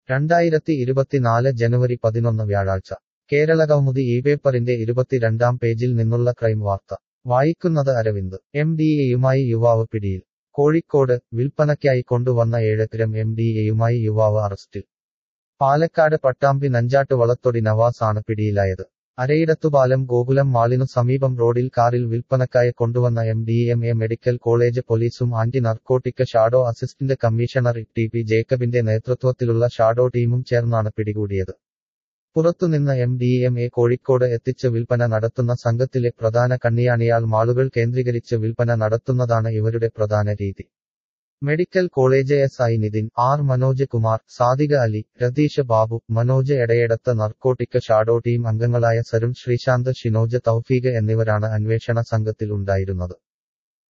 2024 ജനുവരി 11 വ്യാഴാഴ്ച കേരളകൗമുദി ഇപേപ്പറിന്റെ 22-ാം പേജിൽ നിന്നുള്ള ക്രൈം വാർത്ത വായിക്കുന്നത് അരവിന്ദ്. MDAയുമായി യുവാവ് പിടിയിൽ. കോഴിക്കോട് വിൽപ്പനയ്ക്കായി കൊണ്ടുവന്ന 7 ഗ്രാം MDAയുമായി യുവാവ് അറസ്റ്റിൽ. പാലക്കാട് പട്ടാമ്പി നഞ്ചാട്ട് വളത്തൊടി നവാസ് ആണ് പിടിയിലായത്. അരയിടത്തുപാലം ഗോകുലം മാളിനു സമീപം റോഡിൽ കാറിൽ വിൽപ്പനയ്ക്കായി കൊണ്ടുവന്ന MDMA മെഡിക്കൽ കോളേജ് പോലീസും anti narcotic shadow assistant commissioner TP ജേക്കബിന്റെ നേതൃത്വത്തിലുള്ള ഷാഡോ ടീമും ചേർന്നാണ് പിടികൂടിയത്. പുറത്തുനിന്ന് MDMA കോഴിക്കോട് എത്തിച്ച് വിൽപ്പന നടത്തുന്ന സംഘത്തിലെ പ്രധാന കണ്ണിയാണിയാൾ മാളുകൾ കേന്ദ്രീകരിച്ച് വിൽപ്പന നടത്തുന്നതാണ് ഇവരുടെ പ്രധാന രീതി. Medical college SI Nithin, R Manoj Kumar, Sadika Ali, Ratheesh Babu, Manoj Edayedath narcotic shadow team അംഗങ്ങളായ സരുൺ ശ്രീശാന്ത്, ഷിനോജ് തൗഫീഖ് എന്നിവരാണ് അന്വേഷണ സംഘത്തിൽ ഉണ്ടായിരുന്നത്.